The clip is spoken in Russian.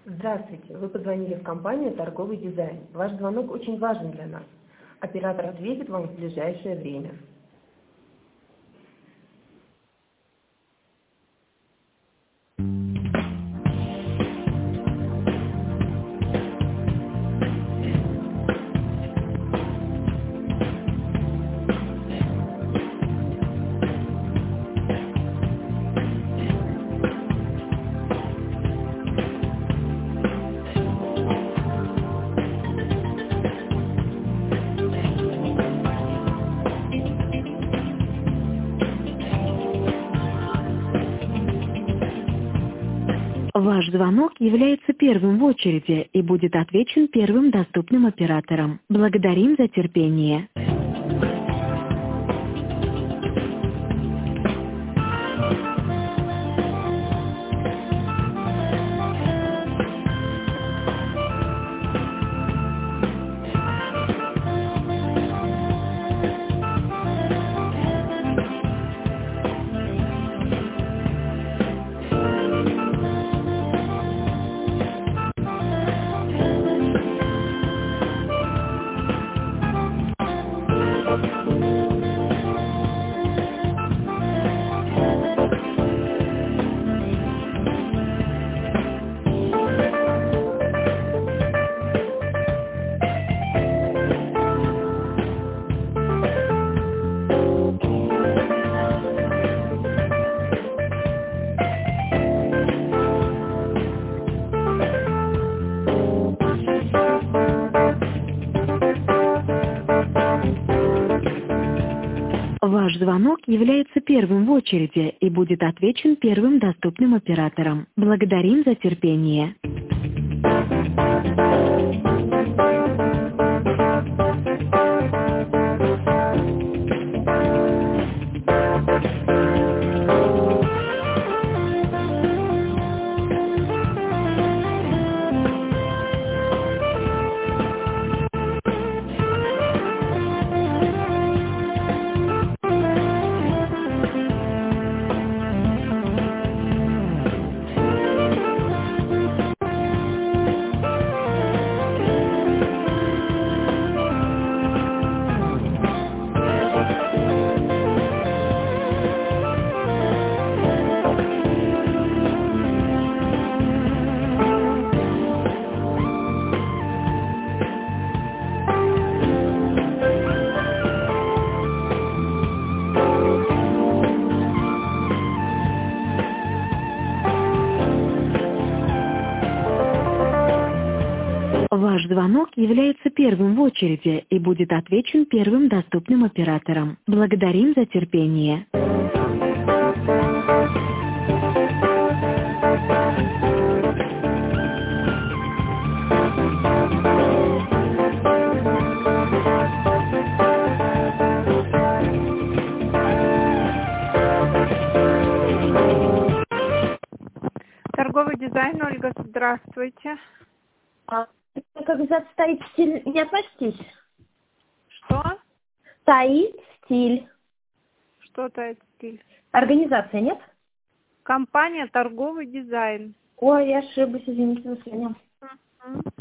Здравствуйте, вы позвонили в компанию «Торговый дизайн». Ваш звонок очень важен для нас. Оператор ответит вам в ближайшее время. Ваш звонок является первым в очереди и будет отвечен первым доступным оператором. Благодарим за терпение. Ваш звонок является первым в очереди и будет отвечен первым доступным оператором. Благодарим за терпение. Ваш звонок является первым в очереди и будет отвечен первым доступным оператором. Благодарим за терпение. Торговый дизайн, Ольга, здравствуйте. Как за стоит стиль не относитесь? Что? Стоит стиль. Что это стиль? Организация, нет? Компания «Торговый дизайн». Ой, я ошиблась, извините, до свидания. Мгм.